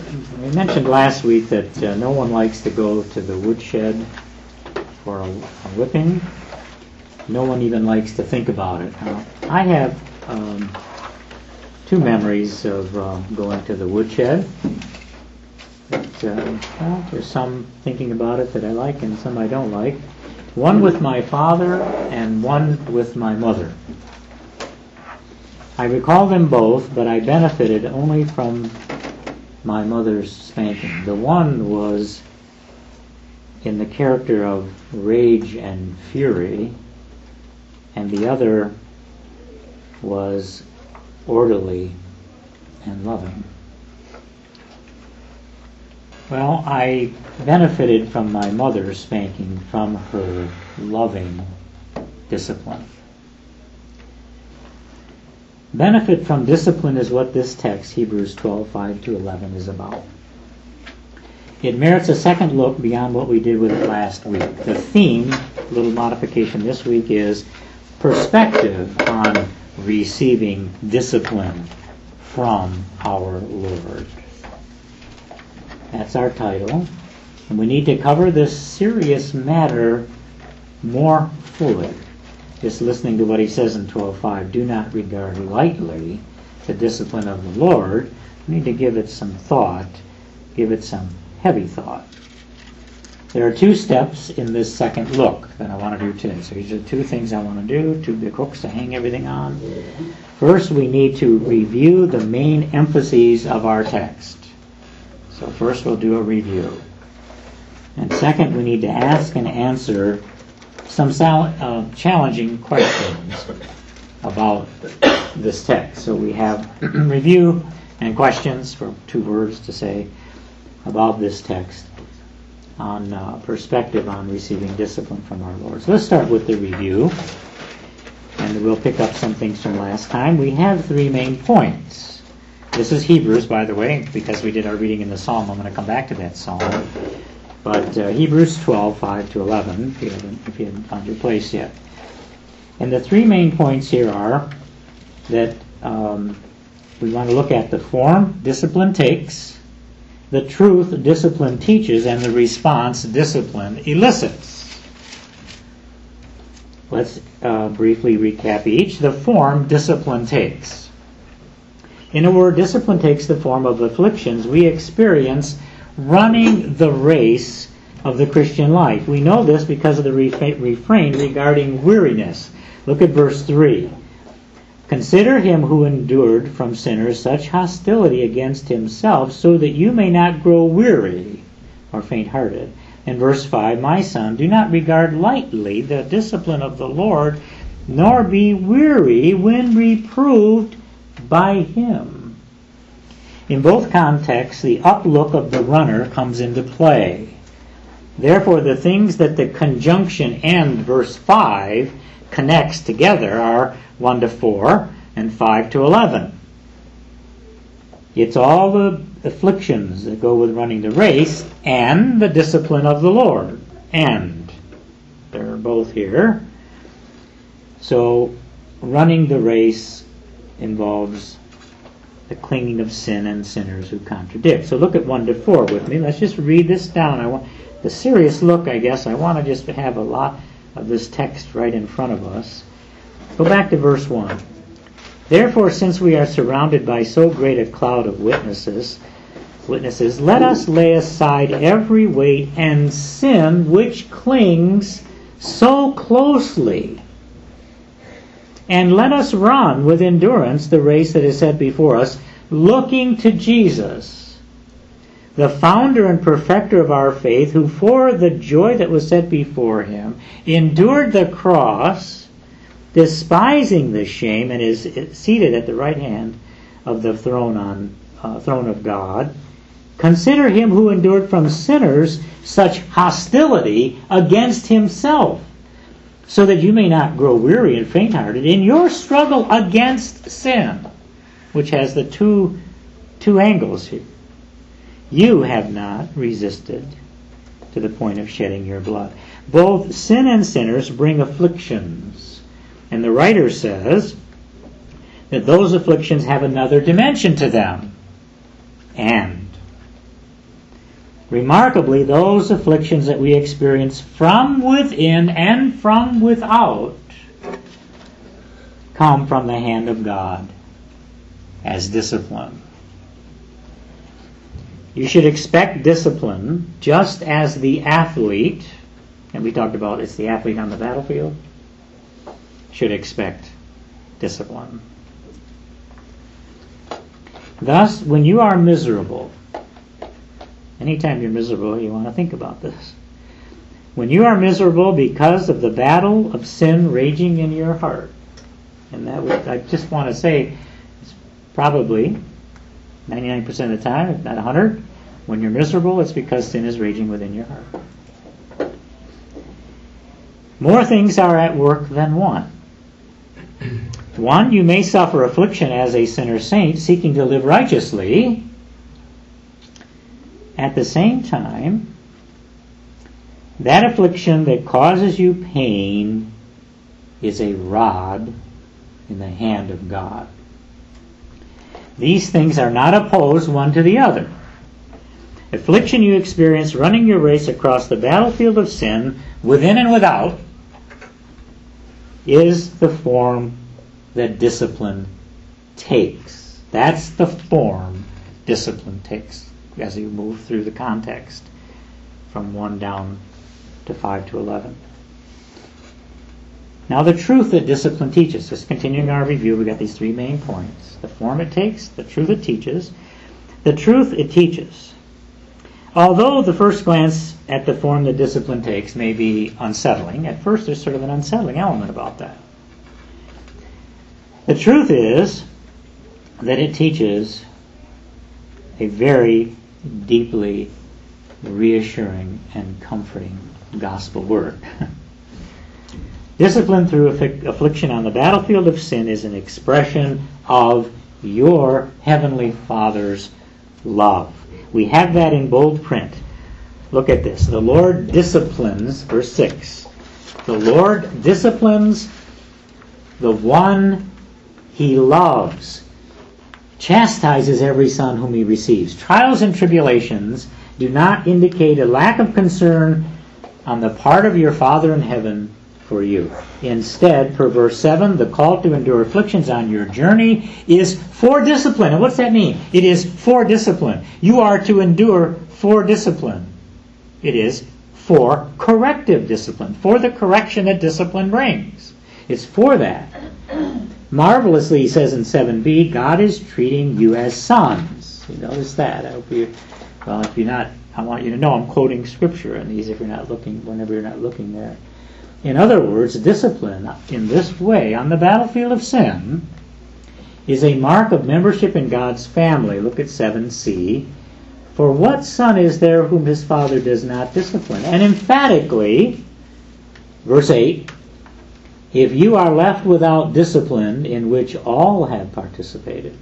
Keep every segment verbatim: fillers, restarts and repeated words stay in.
we mentioned last week that uh, no one likes to go to the woodshed for a, a whipping. No one even likes to think about it. Now, I have um, two memories of uh, going to the woodshed. But, uh, well, there's some thinking about it that I like and some I don't like. One with my father and one with my mother. I recall them both, but I benefited only from my mother's spanking. The one was in the character of rage and fury, and the other was orderly and loving. Well, I benefited from my mother's spanking, from her loving discipline. Benefit from discipline is what this text, Hebrews twelve, five to eleven, is about. It merits a second look beyond what we did with it last week. The theme, little modification this week, is perspective on receiving discipline from our Lord. That's our title. And we need to cover this serious matter more fully. Just listening to what he says in twelve five, do not regard lightly the discipline of the Lord. We need to give it some thought, give it some heavy thought. There are two steps in this second look that I want to do today. So these are two things I want to do, two big hooks to hang everything on. First, we need to review the main emphases of our text. So first we'll do a review. And second, we need to ask and answer some sal- uh, challenging questions about this text. So we have review and questions, for two words to say, about this text on uh, perspective on receiving discipline from our Lord. So let's start with the review, and we'll pick up some things from last time. We have three main points. This is Hebrews, by the way, because we did our reading in the Psalm. I'm going to come back to that Psalm. But uh, Hebrews twelve, five to eleven, if you haven't, if you haven't found your place yet. And the three main points here are that um, we want to look at the form discipline takes, the truth discipline teaches, and the response discipline elicits. Let's uh, briefly recap each. The form discipline takes. In a word, discipline takes the form of afflictions we experience running the race of the Christian life. We know this because of the refrain regarding weariness. Look at verse three. Consider him who endured from sinners such hostility against himself, so that you may not grow weary or faint-hearted. And verse five, my son, do not regard lightly the discipline of the Lord, nor be weary when reproved by him. In both contexts, the uplook of the runner comes into play. Therefore, the things that the conjunction and verse five connects together are one to four and five to eleven. It's all the afflictions that go with running the race and the discipline of the Lord. And they're both here. So, running the race involves the clinging of sin and sinners who contradict. So look at one to four with me. Let's just read this down. I want the serious look, I guess. I want to just have a lot of this text right in front of us. Go back to verse one. Therefore, since we are surrounded by so great a cloud of witnesses, witnesses, let us lay aside every weight and sin which clings so closely. And let us run with endurance the race that is set before us, looking to Jesus, the founder and perfecter of our faith, who for the joy that was set before him endured the cross, despising the shame, and is seated at the right hand of the throne on uh, throne of God. Consider him who endured from sinners such hostility against himself, so that you may not grow weary and faint-hearted in your struggle against sin, which has the two, two angles here. You have not resisted to the point of shedding your blood. Both sin and sinners bring afflictions. And the writer says that those afflictions have another dimension to them. And Remarkably, those afflictions that we experience from within and from without come from the hand of God as discipline. You should expect discipline just as the athlete, and we talked about it's the athlete on the battlefield, should expect discipline. Thus, when you are miserable, anytime you're miserable, you want to think about this. When you are miserable because of the battle of sin raging in your heart, and that would, I just want to say, it's probably ninety-nine percent of the time, if not one hundred, when you're miserable, it's because sin is raging within your heart. More things are at work than one. One, you may suffer affliction as a sinner saint seeking to live righteously. At the same time, that affliction that causes you pain is a rod in the hand of God. These things are not opposed one to the other. Affliction you experience running your race across the battlefield of sin, within and without, is the form that discipline takes. That's the form discipline takes as you move through the context from one down to five to eleven. Now the truth that discipline teaches, just continuing our review, we've got these three main points. The form it takes, the truth it teaches. The truth it teaches. Although the first glance at the form that discipline takes may be unsettling, at first there's sort of an unsettling element about that. The truth is that it teaches a very deeply reassuring and comforting gospel work. Discipline through affliction on the battlefield of sin is an expression of your Heavenly Father's love. We have that in bold print. Look at this. The Lord disciplines, verse six. The Lord disciplines the one He loves, chastises every son whom He receives. Trials and tribulations do not indicate a lack of concern on the part of your Father in heaven for you. Instead, per verse seven, the call to endure afflictions on your journey is for discipline. And what's that mean? It is for discipline. You are to endure for discipline. It is for corrective discipline, for the correction that discipline brings. It's for that. Marvelously, he says in seven b, God is treating you as sons. You notice that. I hope you, well, if you're not, I want you to know I'm quoting Scripture in these if you're not looking, whenever you're not looking there. In other words, discipline in this way on the battlefield of sin is a mark of membership in God's family. Look at seven c. For what son is there whom his father does not discipline? And emphatically, verse eight, if you are left without discipline in which all have participated,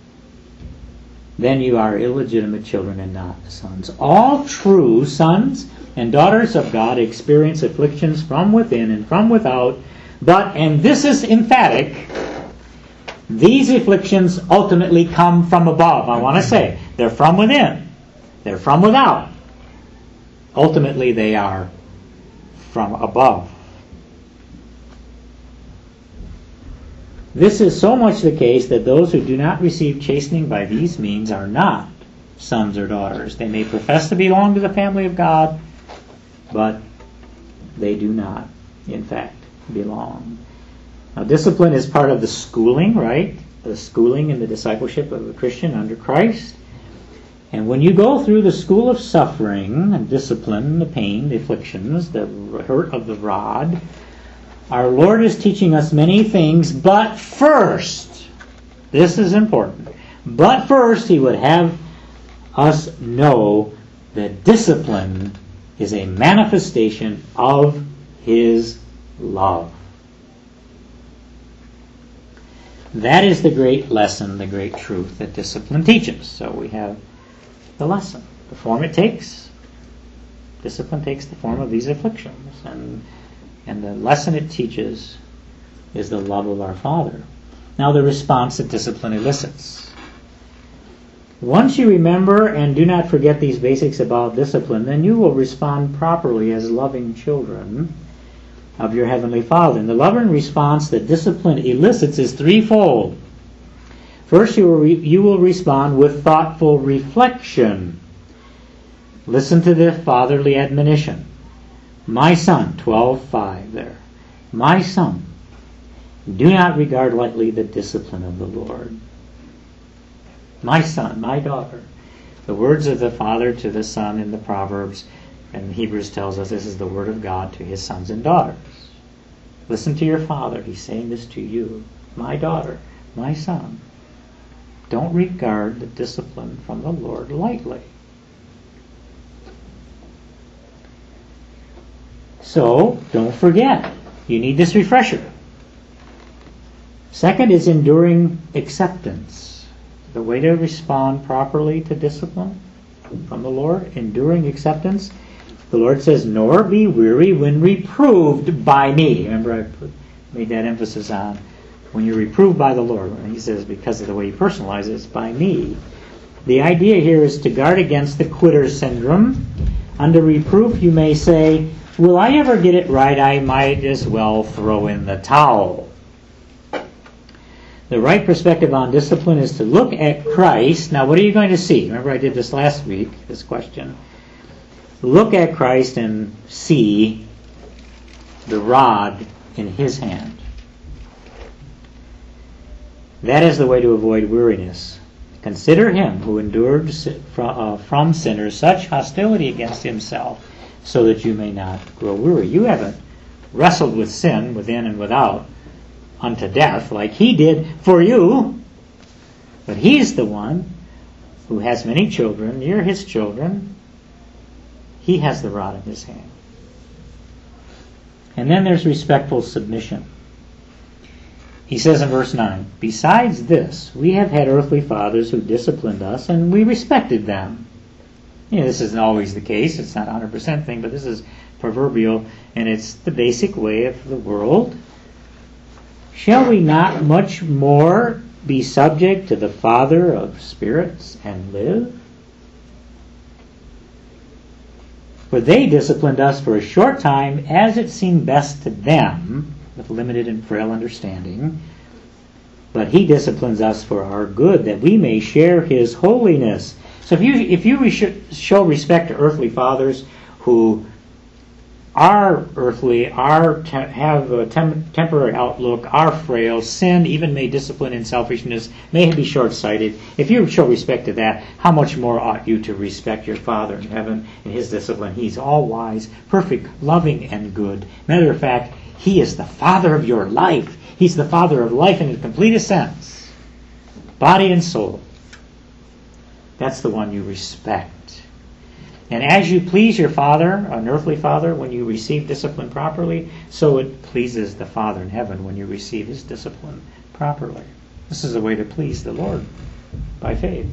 then you are illegitimate children and not sons. All true sons and daughters of God experience afflictions from within and from without, but, and this is emphatic, these afflictions ultimately come from above. I want to say, they're from within. They're from without. Ultimately, they are from above. This is so much the case that those who do not receive chastening by these means are not sons or daughters. They may profess to belong to the family of God, but they do not, in fact, belong. Now, discipline is part of the schooling, right? The schooling and the discipleship of a Christian under Christ. And when you go through the school of suffering and discipline, the pain, the afflictions, the hurt of the rod, our Lord is teaching us many things, but first, this is important, but first He would have us know that discipline is a manifestation of His love. That is the great lesson, the great truth that discipline teaches. So we have the lesson, the form it takes. Discipline takes the form of these afflictions, and and the lesson it teaches is the love of our Father. Now the response that discipline elicits. Once you remember and do not forget these basics about discipline, then you will respond properly as loving children of your Heavenly Father. And the loving response that discipline elicits is threefold. First, you will, re- you will respond with thoughtful reflection. Listen to the fatherly admonition. My son, twelve five there. My son, do not regard lightly the discipline of the Lord. My son, my daughter. The words of the father to the son in the Proverbs, and Hebrews tells us this is the word of God to his sons and daughters. Listen to your father. He's saying this to you. My daughter, my son, don't regard the discipline from the Lord lightly. So, don't forget. You need this refresher. Second is enduring acceptance. The way to respond properly to discipline from the Lord, enduring acceptance. The Lord says, nor be weary when reproved by me. Remember, I put, made that emphasis on when you're reproved by the Lord. And he says, because of the way he personalizes, by me. The idea here is to guard against the quitter syndrome. Under reproof, you may say, will I ever get it right? I might as well throw in the towel. The right perspective on discipline is to look at Christ. Now, what are you going to see? Remember, I did this last week, this question. Look at Christ and see the rod in his hand. That is the way to avoid weariness. Consider him who endured from sinners such hostility against himself, so that you may not grow weary. You haven't wrestled with sin within and without unto death like he did for you. But he's the one who has many children. You're his children. He has the rod in his hand. And then there's respectful submission. He says in verse nine, besides this, we have had earthly fathers who disciplined us, and we respected them. You know, this isn't always the case. It's not a one hundred percent thing, but this is proverbial, and it's the basic way of the world. Shall we not much more be subject to the Father of spirits and live? For they disciplined us for a short time as it seemed best to them, with limited and frail understanding. But he disciplines us for our good, that we may share his holiness. So if you if you show respect to earthly fathers who are earthly, are te- have a tem- temporary outlook, are frail, sin even may discipline in selfishness, may be short-sighted. If you show respect to that, how much more ought you to respect your Father in heaven and his discipline? He's all-wise, perfect, loving, and good. Matter of fact, he is the Father of your life. He's the Father of life in the completest sense, body and soul. That's the one you respect. And as you please your Father, an earthly Father, when you receive discipline properly, so it pleases the Father in heaven when you receive his discipline properly. This is a way to please the Lord, by faith.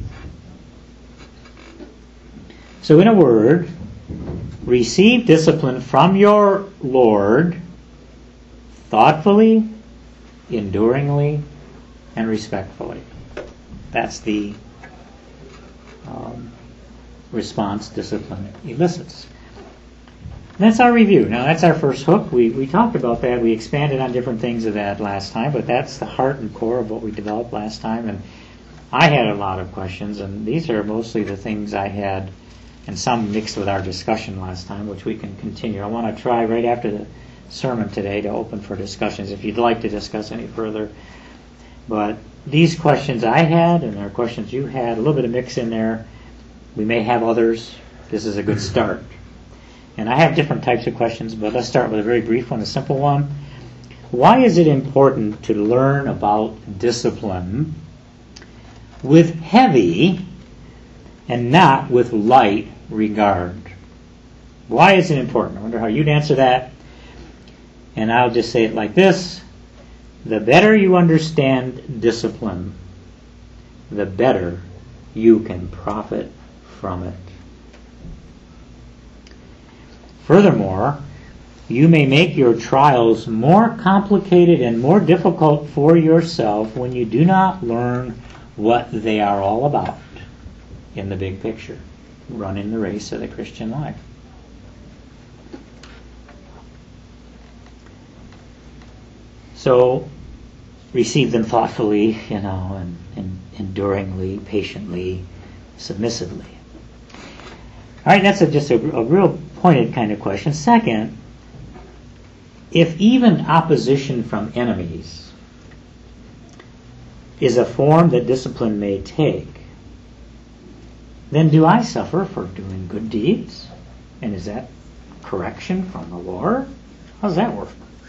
So in a word, receive discipline from your Lord thoughtfully, enduringly, and respectfully. That's the um, response discipline elicits. That's our review. Now, that's our first hook. We we talked about that. We expanded on different things of that last time, but that's the heart and core of what we developed last time. And I had a lot of questions, and these are mostly the things I had, and some mixed with our discussion last time, which we can continue. I want to try right after the sermon today to open for discussions if you'd like to discuss any further. But these questions I had, and there are questions you had, a little bit of mix in there. We may have others. This is a good start. And I have different types of questions, but let's start with a very brief one, a simple one. Why is it important to learn about discipline with heavy and not with light regard? Why is it important? I wonder how you'd answer that. And I'll just say it like this. The better you understand discipline, the better you can profit from it. Furthermore, you may make your trials more complicated and more difficult for yourself when you do not learn what they are all about. in the big picture, running the race of the Christian life. So receive them thoughtfully, you know, and, and enduringly, patiently, submissively. All right, that's a, just a, a real pointed kind of question. Second, if even opposition from enemies is a form that discipline may take, then do I suffer for doing good deeds? And is that correction from the Lord? How does that work?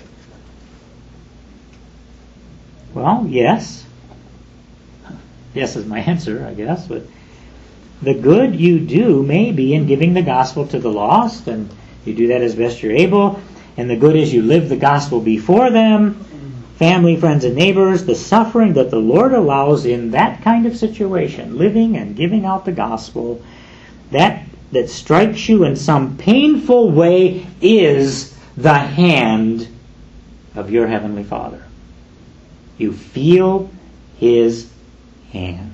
Well, yes. Yes is my answer, I guess. But the good you do may be in giving the gospel to the lost, and you do that as best you're able. And the good is you live the gospel before them, family, friends, and neighbors. The suffering that the Lord allows in that kind of situation, living and giving out the gospel, that that strikes you in some painful way is the hand of your Heavenly Father. You feel His hand.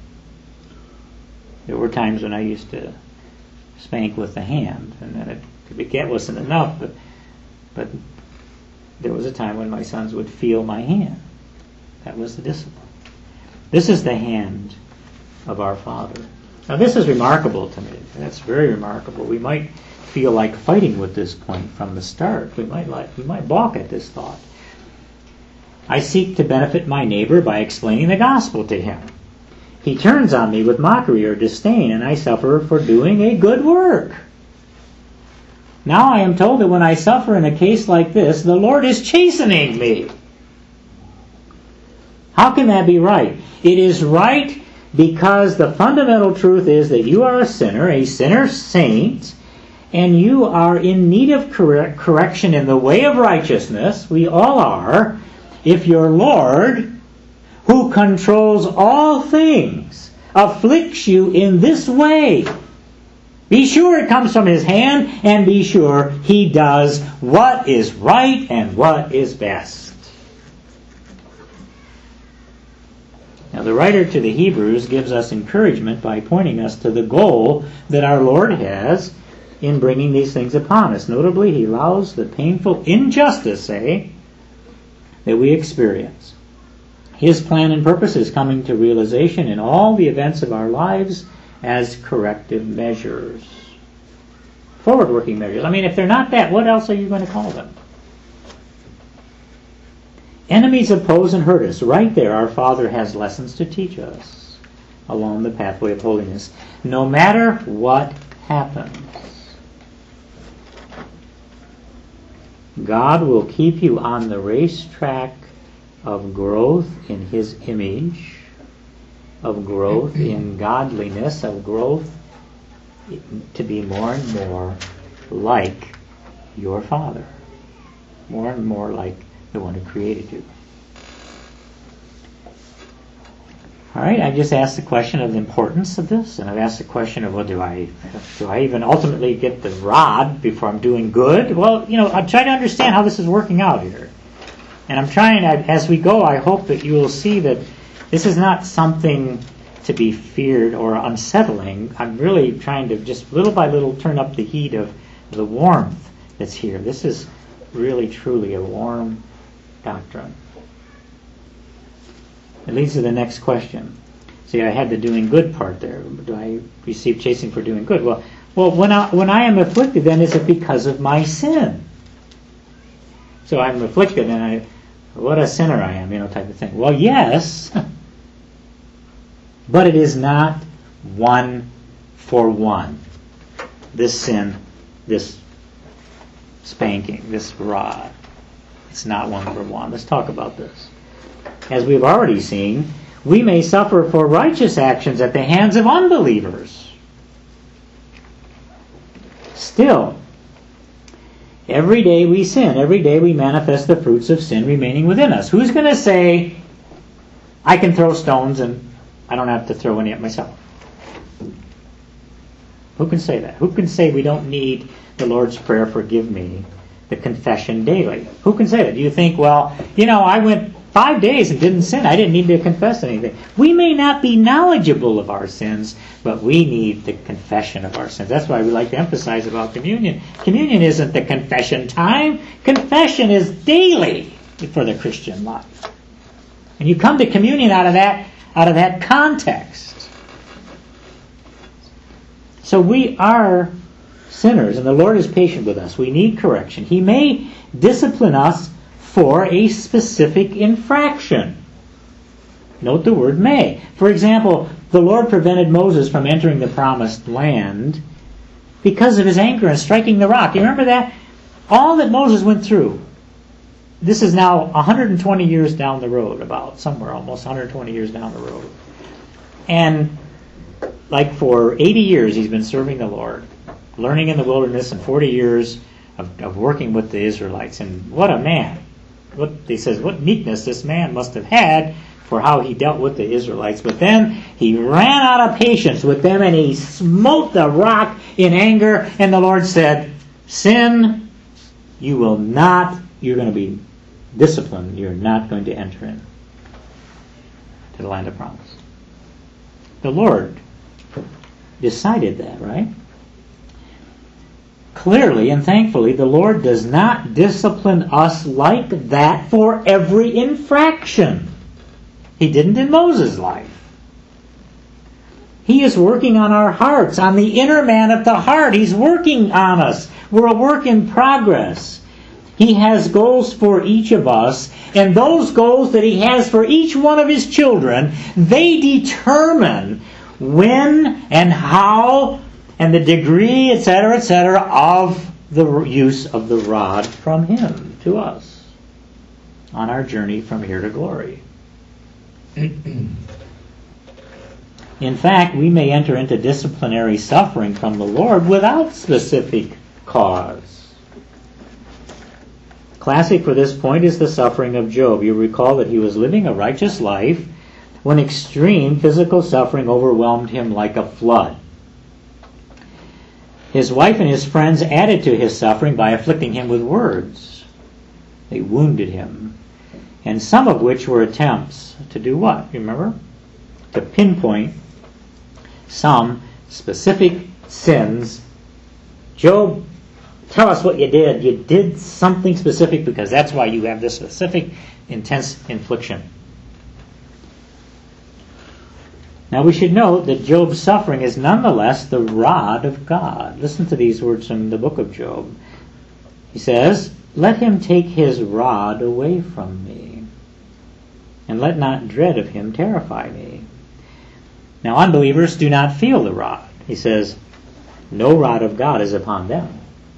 There were times when I used to spank with the hand, and then it could be, that wasn't enough, but but there was a time when my sons would feel my hand. That was the discipline. This is the hand of our Father. Now this is remarkable to me. That's very remarkable. We might feel like fighting with this point from the start. We might like we might balk at this thought. I seek to benefit my neighbor by explaining the gospel to him. He turns on me with mockery or disdain, and I suffer for doing a good work. Now I am told that when I suffer in a case like this, the Lord is chastening me. How can that be right? It is right because the fundamental truth is that you are a sinner, a sinner saint, and you are in need of correct correction in the way of righteousness. We all are. If your Lord, who controls all things, afflicts you in this way, be sure it comes from His hand, and be sure He does what is right and what is best. Now the writer to the Hebrews gives us encouragement by pointing us to the goal that our Lord has in bringing these things upon us. Notably, He allows the painful injustice, say, that we experience. His plan and purpose is coming to realization in all the events of our lives as corrective measures. Forward-working measures. I mean, if they're not that, what else are you going to call them? Enemies oppose and hurt us. Right there, our Father has lessons to teach us along the pathway of holiness, no matter what happens. God will keep you on the racetrack of growth in His image, of growth in godliness, of growth to be more and more like your Father, more and more like the one who created you. All right, I just asked the question of the importance of this, and I've asked the question of, well, do I do I even ultimately get the rod before I'm doing good? Well, you know, I'm trying to understand how this is working out here. And I'm trying, as we go, I hope that you will see that this is not something to be feared or unsettling. I'm really trying to just little by little turn up the heat of the warmth that's here. This is really, truly a warm doctrine. It leads to the next question. See, I had the doing good part there. Do I receive chastening for doing good? Well, well, when I when I am afflicted, then is it because of my sin? So I'm afflicted, and I, what a sinner I am, you know, type of thing. Well, yes, but it is not one for one. This sin, this spanking, this rod, it's not one for one. Let's talk about this. As we've already seen, we may suffer for righteous actions at the hands of unbelievers. Still, every day we sin. Every day we manifest the fruits of sin remaining within us. Who's going to say, I can throw stones and I don't have to throw any at myself? Who can say that? Who can say we don't need the Lord's Prayer, forgive me, the confession daily? Who can say that? Do you think, well, you know, I went five days and didn't sin. I didn't need to confess anything. We may not be knowledgeable of our sins, but we need the confession of our sins. That's why we like to emphasize about communion. Communion isn't the confession time. Confession is daily for the Christian life. And you come to communion out of that, out of that context. So we are sinners, and the Lord is patient with us. We need correction. He may discipline us for a specific infraction. Note the word may. For example, the Lord prevented Moses from entering the promised land because of his anger and striking the rock. You remember that? All that Moses went through. This is now one hundred twenty years down the road, about somewhere almost one hundred twenty years down the road. And like for eighty years he's been serving the Lord, learning in the wilderness, and forty years of, of working with the Israelites. And what a man. What he says, what meekness this man must have had for how he dealt with the Israelites. But then he ran out of patience with them and he smote the rock in anger. And the Lord said, sin, you will not, you're going to be disciplined. You're not going to enter in to the land of promise. The Lord decided that, right? Clearly and thankfully, the Lord does not discipline us like that for every infraction. He didn't in Moses' life. He is working on our hearts, on the inner man of the heart. He's working on us. We're a work in progress. He has goals for each of us, and those goals that He has for each one of His children, they determine when and how and the degree, et cetera, et cetera, of the use of the rod from Him to us on our journey from here to glory. In fact, we may enter into disciplinary suffering from the Lord without specific cause. Classic for this point is the suffering of Job. You recall that he was living a righteous life when extreme physical suffering overwhelmed him like a flood. His wife and his friends added to his suffering by afflicting him with words. They wounded him, and some of which were attempts to do what? Remember? To pinpoint some specific sins. Job, tell us what you did. You did something specific because that's why you have this specific, intense infliction. Now we should note that Job's suffering is nonetheless the rod of God. Listen to these words from the book of Job. He says, "Let him take his rod away from me, and let not dread of him terrify me." Now unbelievers do not feel the rod. He says, no rod of God is upon them.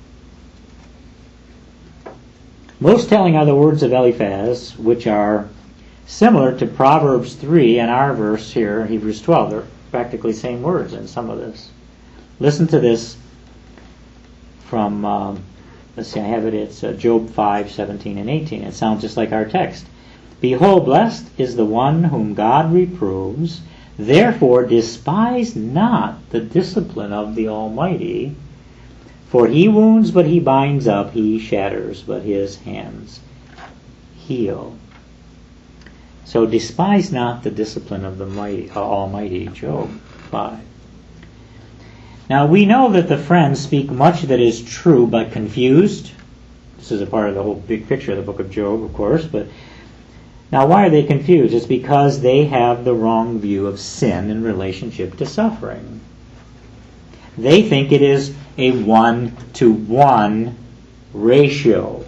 Most telling are the words of Eliphaz, which are similar to Proverbs three and our verse here, Hebrews twelve. They're practically same words in some of this. Listen to this from, um, let's see, I have it, it's uh, Job five, seventeen and eighteen. It sounds just like our text. "Behold, blessed is the one whom God reproves. Therefore despise not the discipline of the Almighty. For He wounds, but He binds up. He shatters, but His hands heal." So despise not the discipline of the mighty, uh, Almighty, Job five. Now we know that the friends speak much that is true, but confused. This is a part of the whole big picture of the book of Job, of course. But now why are they confused? It's because they have the wrong view of sin in relationship to suffering. They think it is a one-to-one ratio,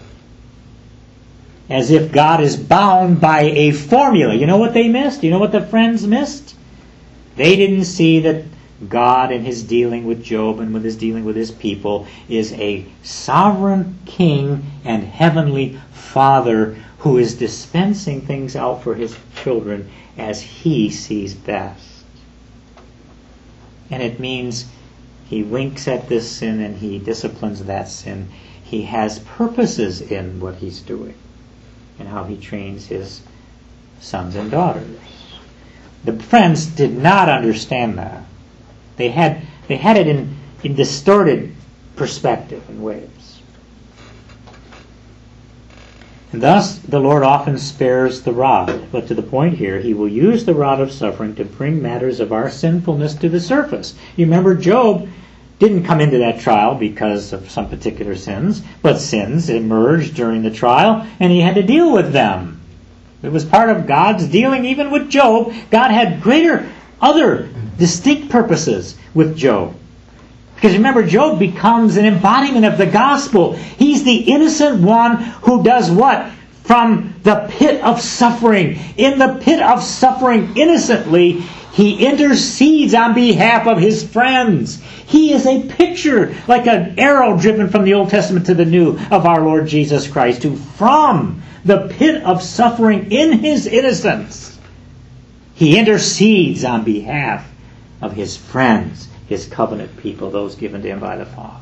as if God is bound by a formula. You know what they missed? You know what the friends missed? They didn't see that God in His dealing with Job and with His dealing with His people is a sovereign King and heavenly Father who is dispensing things out for His children as He sees best. And it means He winks at this sin and He disciplines that sin. He has purposes in what He's doing and how He trains His sons and daughters. The friends did not understand that. They had they had it in, in distorted perspective and ways. And thus the Lord often spares the rod. But to the point here, he will use the rod of suffering to bring matters of our sinfulness to the surface. You remember Job didn't come into that trial because of some particular sins, but sins emerged during the trial, and he had to deal with them. It was part of God's dealing even with Job. God had greater, other distinct purposes with Job. Because remember, Job becomes an embodiment of the gospel. He's the innocent one who does what? From the pit of suffering. In the pit of suffering, innocently, he intercedes on behalf of his friends. He is a picture, like an arrow driven from the Old Testament to the New, of our Lord Jesus Christ, who from the pit of suffering in his innocence, he intercedes on behalf of his friends, his covenant people, those given to him by the Father.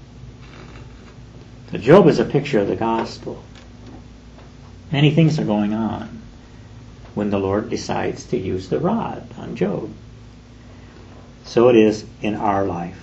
So Job is a picture of the gospel. Many things are going on when the Lord decides to use the rod on Job. So it is in our life.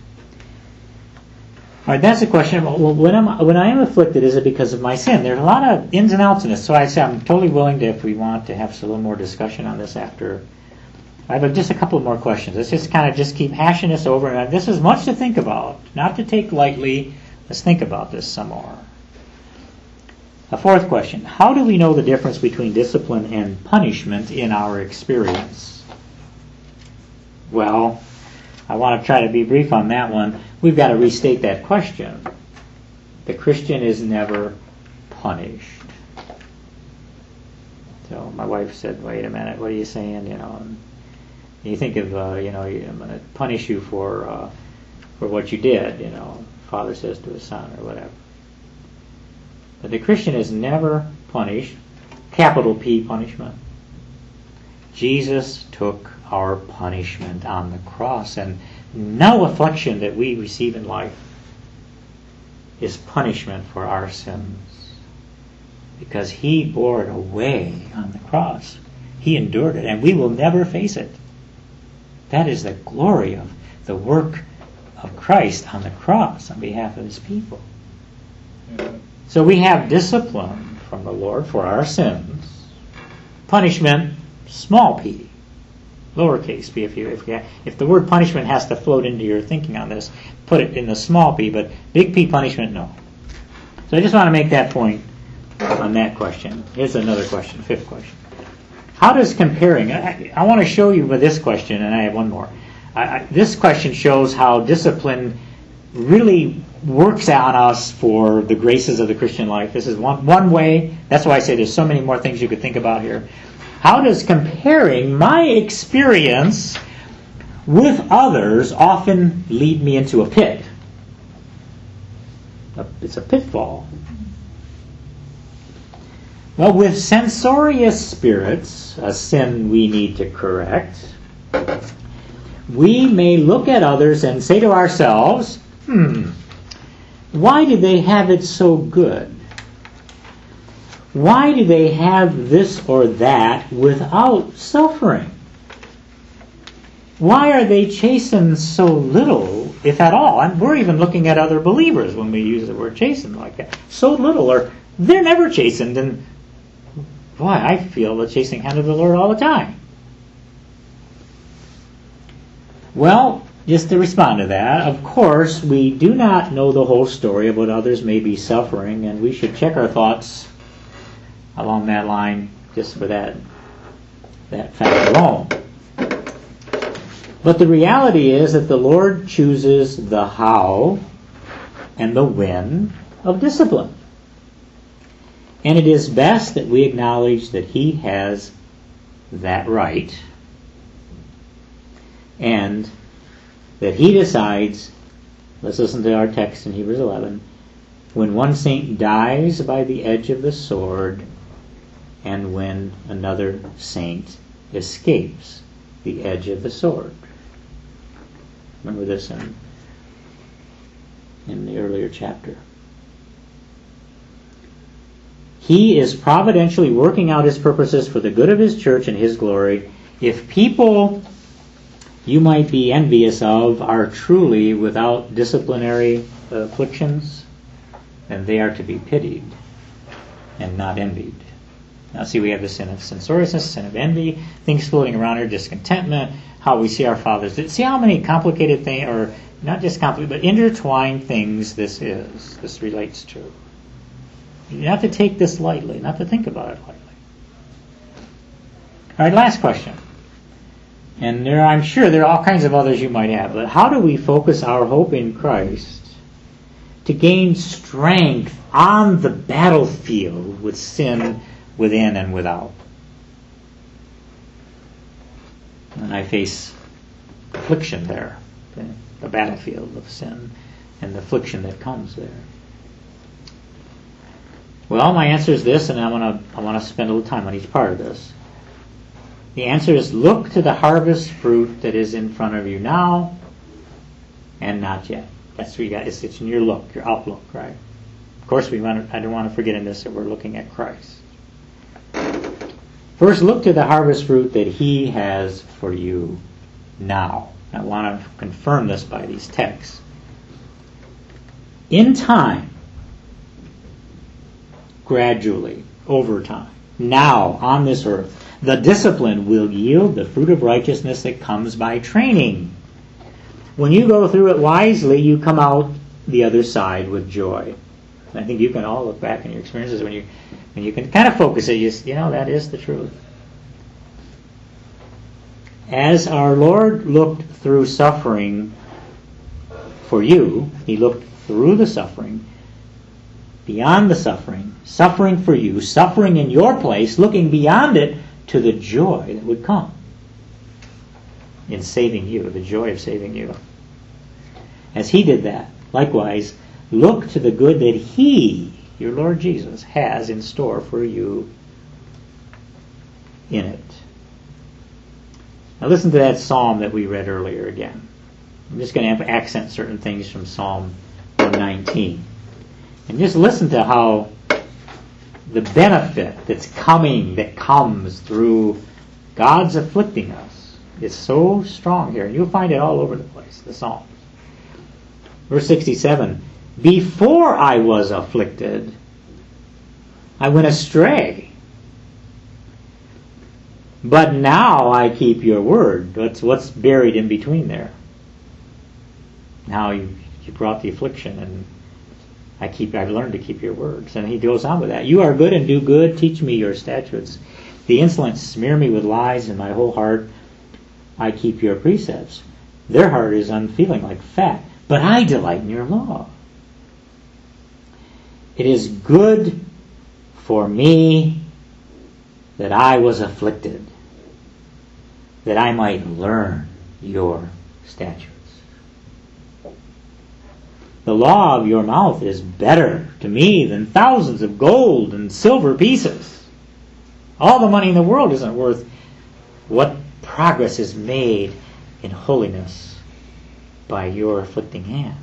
All right, that's the question. Well, when, I'm, when I am afflicted, is it because of my sin? There's a lot of ins and outs in this. So I say I'm totally willing to, if we want, to have a little more discussion on this after. I have just a couple more questions. Let's just kind of just keep hashing this over. And this is much to think about, not to take lightly. Let's think about this some more. A fourth question. How do we know the difference between discipline and punishment in our experience? Well, I want to try to be brief on that one. We've got to restate that question. The Christian is never punished. So my wife said, wait a minute, what are you saying? You know, and you think of, uh, you know, I'm going to punish you for uh, for what you did, you know, father says to his son or whatever. But the Christian is never punished, capital P punishment. Jesus took our punishment on the cross, and no affliction that we receive in life is punishment for our sins, because he bore it away on the cross. He endured it, and we will never face it. That is the glory of the work of Christ on the cross on behalf of his people. So we have discipline from the Lord for our sins. Punishment, small p, lowercase p. If you, if you, if the word punishment has to float into your thinking on this, put it in the small p. But big P punishment, no. So I just want to make that point on that question. Here's another question, fifth question. How does comparing? I, I want to show you with this question, and I have one more. I, I, this question shows how discipline really works on us for the graces of the Christian life. This is one, one way. That's why I say there's so many more things you could think about here. How does comparing my experience with others often lead me into a pit? It's a pitfall. Well, with censorious spirits, a sin we need to correct, we may look at others and say to ourselves, hmm, why do they have it so good? Why do they have this or that without suffering? Why are they chastened so little, if at all? And we're even looking at other believers when we use the word chastened like that. So little, or they're never chastened, and boy, I feel the chastening hand of the Lord all the time. Well, just to respond to that, of course, we do not know the whole story of what others may be suffering, and we should check our thoughts along that line just for that, that fact alone. But the reality is that the Lord chooses the how and the when of discipline. And it is best that we acknowledge that he has that right, and that he decides, let's listen to our text in Hebrews eleven, when one saint dies by the edge of the sword, and when another saint escapes the edge of the sword. Remember this in, in the earlier chapter. He is providentially working out his purposes for the good of his church and his glory. If people you might be envious of are truly without disciplinary afflictions, then they are to be pitied. and not envied. Now see, we have the sin of censoriousness, sin of envy, things floating around here, discontentment, how we see our fathers. See how many complicated things, or not just complicated, but intertwined things this is, this relates to. You have to take this lightly, not to think about it lightly. All right, last question. And there, I'm sure there are all kinds of others you might have, but how do we focus our hope in Christ to gain strength on the battlefield with sin within and without? And I face affliction there, okay? The battlefield of sin and the affliction that comes there. Well, my answer is this, and I want to I want to spend a little time on each part of this. The answer is look to the harvest fruit that is in front of you now and not yet. That's where you got. It's, it's in your look, your outlook, right? Of course, we want. To, I don't want to forget in this that we're looking at Christ. First, look to the harvest fruit that He has for you now. I want to confirm this by these texts. In time, gradually, over time, now on this earth, the discipline will yield the fruit of righteousness that comes by training. When you go through it wisely, you come out the other side with joy. And I think you can all look back in your experiences when you when you can kind of focus it. You, you know, that is the truth. As our Lord looked through suffering for you, He looked through the suffering, beyond the suffering, suffering for you, suffering in your place, looking beyond it to the joy that would come in saving you, the joy of saving you. As He did that, likewise, look to the good that He, your Lord Jesus, has in store for you in it. Now listen to that psalm that we read earlier again. I'm just going to accent certain things from Psalm one nineteen. And just listen to how the benefit that's coming, that comes through God's afflicting us is so strong here. And you'll find it all over the place, the Psalms. Verse sixty-seven, before I was afflicted, I went astray. But now I keep your word. What's, what's buried in between there? Now you, you brought the affliction, and I keep. I've learned to keep your words. And he goes on with that. You are good and do good. Teach me your statutes. The insolent smear me with lies, and my whole heart I keep your precepts. Their heart is unfeeling like fat, but I delight in your law. It is good for me that I was afflicted, that I might learn your statutes. The law of your mouth is better to me than thousands of gold and silver pieces. All the money in the world isn't worth what progress is made in holiness by your afflicting hand.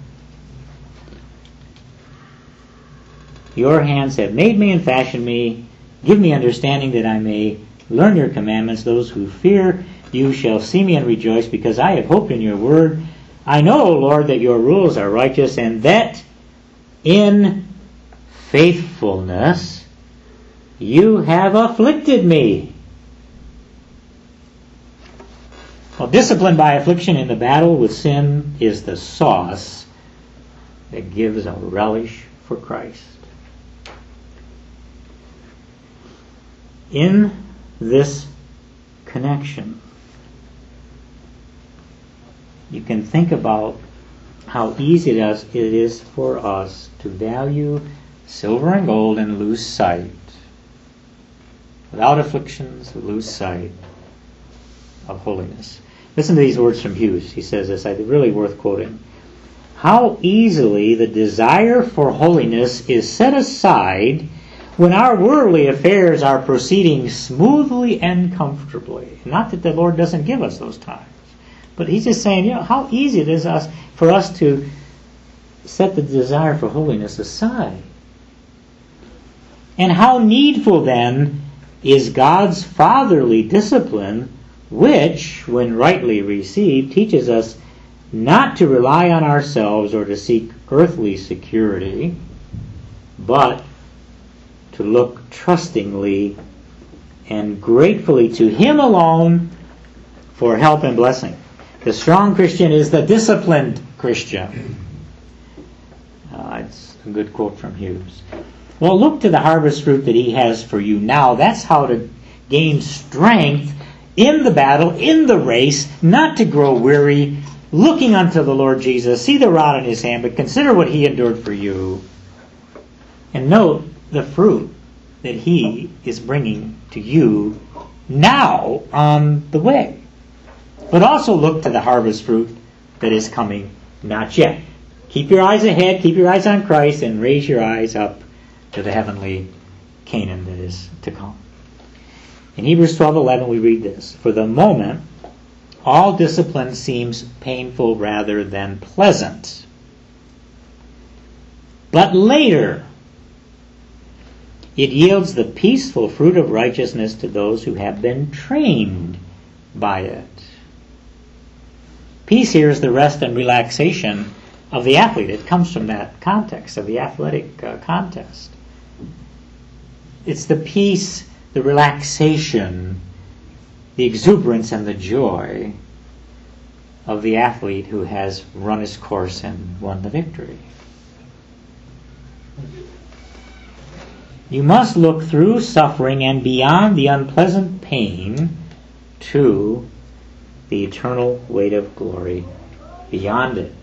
Your hands have made me and fashioned me. Give me understanding that I may learn your commandments. Those who fear you shall see me and rejoice, because I have hoped in your word. I know, O Lord, that your rules are righteous, and that in faithfulness you have afflicted me. Well, discipline by affliction in the battle with sin is the sauce that gives a relish for Christ. In this connection, you can think about how easy it is, it is for us to value silver and gold and lose sight, without afflictions, lose sight of holiness. Listen to these words from Hughes. He says this, I think really worth quoting. How easily the desire for holiness is set aside when our worldly affairs are proceeding smoothly and comfortably. Not that the Lord doesn't give us those times, but He's just saying, you know, how easy it is us, for us to set the desire for holiness aside. And how needful then is God's fatherly discipline, which, when rightly received, teaches us not to rely on ourselves or to seek earthly security, but to to look trustingly and gratefully to Him alone for help and blessing. The strong Christian is the disciplined Christian. Uh, it's a good quote from Hughes. Well, look to the harvest fruit that He has for you now. That's how to gain strength in the battle, in the race, not to grow weary, looking unto the Lord Jesus. See the rod in His hand, but consider what He endured for you. And note the fruit that He is bringing to you now on the way. But also look to the harvest fruit that is coming not yet. Keep your eyes ahead, keep your eyes on Christ, and raise your eyes up to the heavenly Canaan that is to come. In Hebrews twelve eleven we read this: For the moment, all discipline seems painful rather than pleasant. But later, it yields the peaceful fruit of righteousness to those who have been trained by it. Peace here is the rest and relaxation of the athlete. It comes from that context of the athletic uh, contest. It's the peace, the relaxation, the exuberance and the joy of the athlete who has run his course and won the victory. You must look through suffering and beyond the unpleasant pain to the eternal weight of glory beyond it.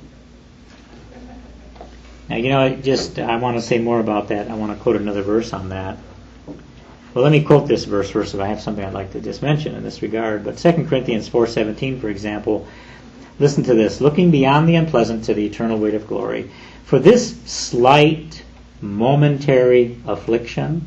Now, you know, just I want to say more about that. I want to quote another verse on that. Well, let me quote this verse first if I have something I'd like to just mention in this regard. But Second Corinthians four seventeen, for example, listen to this. Looking beyond the unpleasant to the eternal weight of glory. For this slight, momentary affliction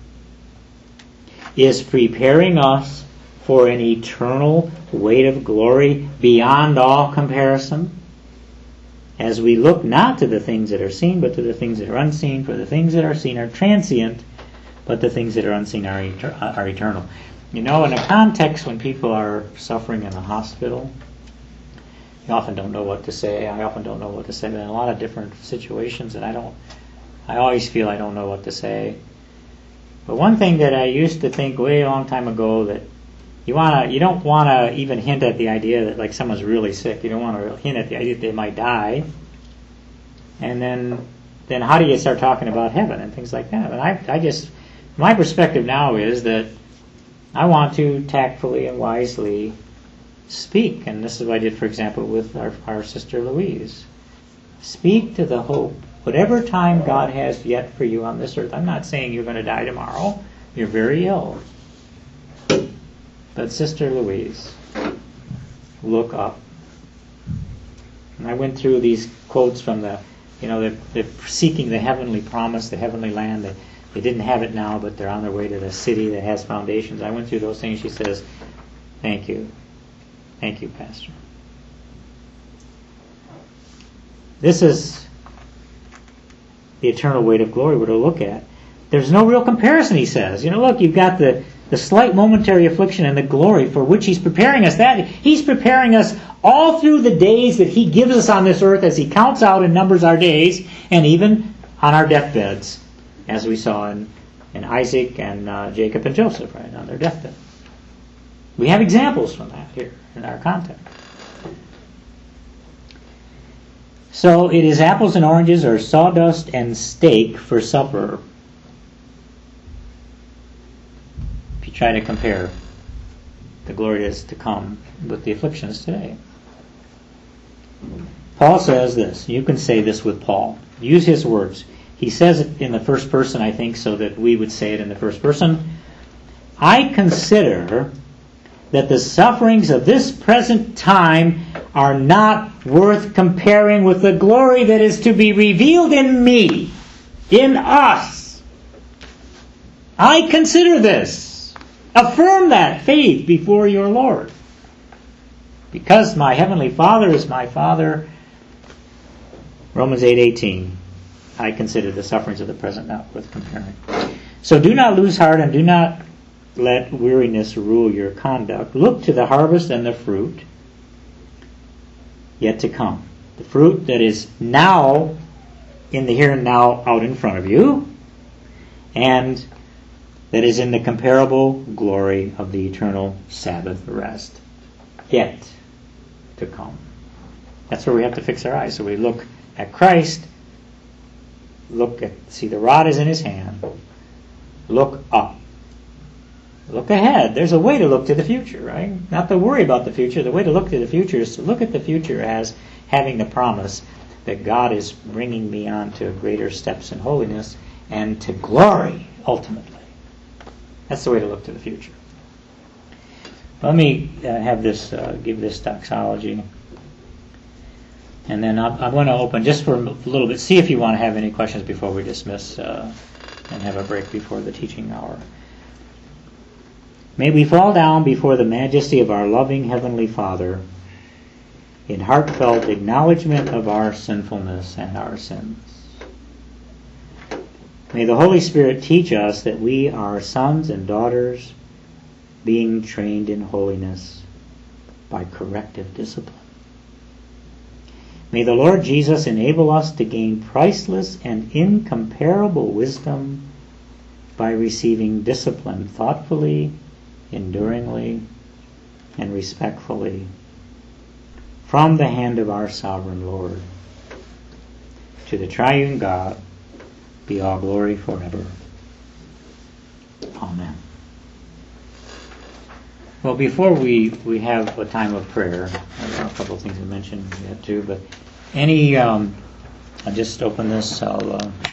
is preparing us for an eternal weight of glory beyond all comparison, as we look not to the things that are seen, but to the things that are unseen. For the things that are seen are transient, but the things that are unseen are, eter- are eternal. You know, in a context when people are suffering in the hospital, you often don't know what to say. I often don't know what to say in a lot of different situations, and I don't. I always feel I don't know what to say. But one thing that I used to think way a long time ago, that you wanna, you don't want to even hint at the idea that like someone's really sick. You don't want to hint at the idea that they might die. And then, then how do you start talking about heaven and things like that? And I, I just, my perspective now is that I want to tactfully and wisely speak, and this is what I did, for example, with our, our sister Louise. Speak to the hope. Whatever time God has yet for you on this earth. I'm not saying you're going to die tomorrow. You're very ill. But Sister Louise, look up. And I went through these quotes from the, you know, they're, they're seeking the heavenly promise, the heavenly land. They, they didn't have it now, but they're on their way to the city that has foundations. I went through those things. She says, thank you. Thank you, Pastor. This is the eternal weight of glory we're to look at. There's no real comparison, he says. You know, look, you've got the, the slight momentary affliction and the glory for which he's preparing us. That he's preparing us all through the days that he gives us on this earth as he counts out and numbers our days, and even on our deathbeds, as we saw in, in Isaac and uh, Jacob and Joseph, right, on their deathbed. We have examples from that here in our context. So it is apples and oranges or sawdust and steak for supper. If you try to compare the glory that is to come with the afflictions today. Paul says this. You can say this with Paul. Use his words. He says it in the first person, I think, so that we would say it in the first person. I consider that the sufferings of this present time are not worth comparing with the glory that is to be revealed in me, in us. I consider this. Affirm that faith before your Lord. Because my heavenly Father is my Father, Romans eight eighteen, I consider the sufferings of the present not worth comparing. So do not lose heart and do not let weariness rule your conduct. Look to the harvest and the fruit yet to come. The fruit that is now in the here and now out in front of you, and that is in the comparable glory of the eternal Sabbath rest yet to come. That's where we have to fix our eyes. So we look at Christ, look at, see the rod is in his hand, look up. Look ahead. There's a way to look to the future, right? Not to worry about the future. The way to look to the future is to look at the future as having the promise that God is bringing me on to greater steps in holiness and to glory, ultimately. That's the way to look to the future. Let me uh, have this, uh, give this doxology. And then I'm, I'm going to open just for a little bit, see if you want to have any questions before we dismiss uh, and have a break before the teaching hour. May we fall down before the majesty of our loving Heavenly Father in heartfelt acknowledgement of our sinfulness and our sins. May the Holy Spirit teach us that we are sons and daughters being trained in holiness by corrective discipline. May the Lord Jesus enable us to gain priceless and incomparable wisdom by receiving discipline thoughtfully, enduringly, and respectfully from the hand of our sovereign Lord. To the triune God be all glory forever. Amen. Well, before we, we have a time of prayer, there are a couple of things to mention yet too, but any, um, I'll just open this, I'll... Uh,